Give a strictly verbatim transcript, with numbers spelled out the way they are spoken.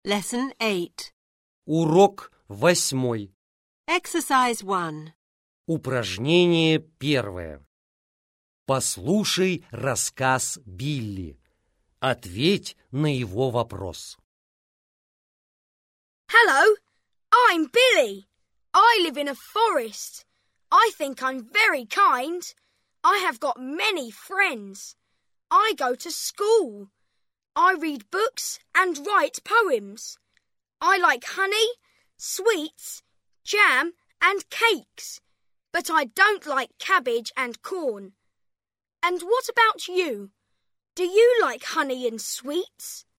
Lesson eight. Урок восьмой. Exercise one. Упражнение первое. Послушай рассказ Билли. Ответь на его вопрос. Hello, I'm Billy. I live in a forest. I think I'm very kind. I have got many friends. I go to school. I read books and write poems. I like honey, sweets, jam and cakes. But I don't like cabbage and corn. And what about you? Do you like honey and sweets?